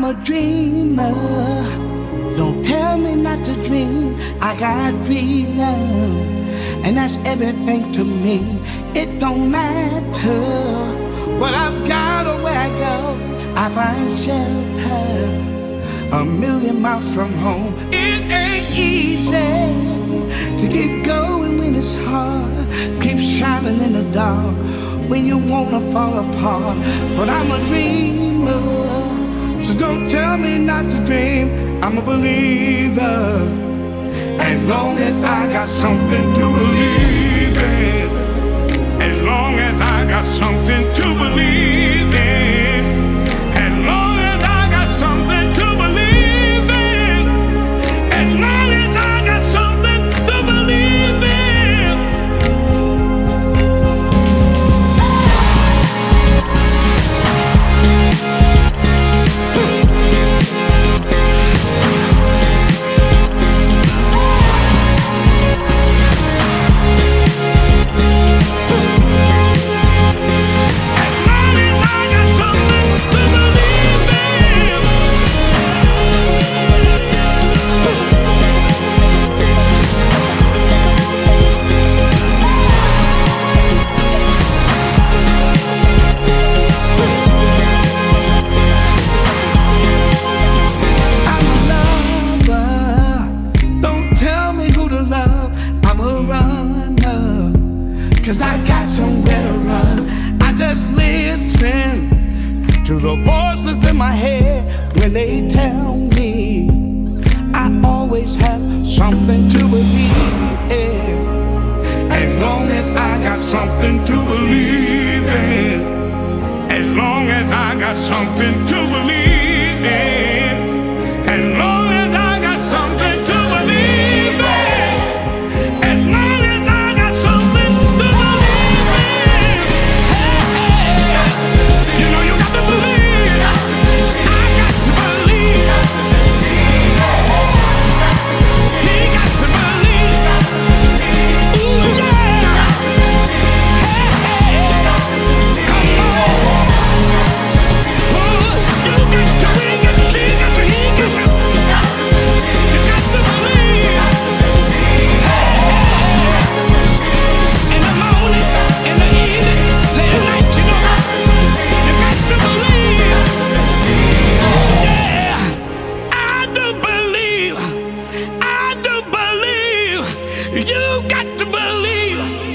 I'm a dreamer. Don't tell me not to dream. I got freedom, and that's everything to me. It don't matter what I've got or where I go. I find shelter a million miles from home. It ain't easy to keep going when it's hard. Keep shining in the dark when you wanna fall apart. But I'm a dreamer, so don't tell me not to dream. I'm a believer, as long as I got something to believe in. As long as I got something to believe in. As long as I got something to believe in. As long as I got something to believe in. Cause I got somewhere to run. I just listen to the voices in my head when they tell me I always have something to believe in. As long as I got something to believe in. As long as I got something to believe in. As long as I got something to believe in. As long as I got something to believe in. Hey, you know you got to believe. I got to believe. He got to believe. Ooh, yeah. Hey, come on. Ooh, you got to, we got to, she got to, he got to. You got to believe. In the morning, in the evening, late at night, you know, you got to believe. Yeah, I do believe. I do believe. You got to believe.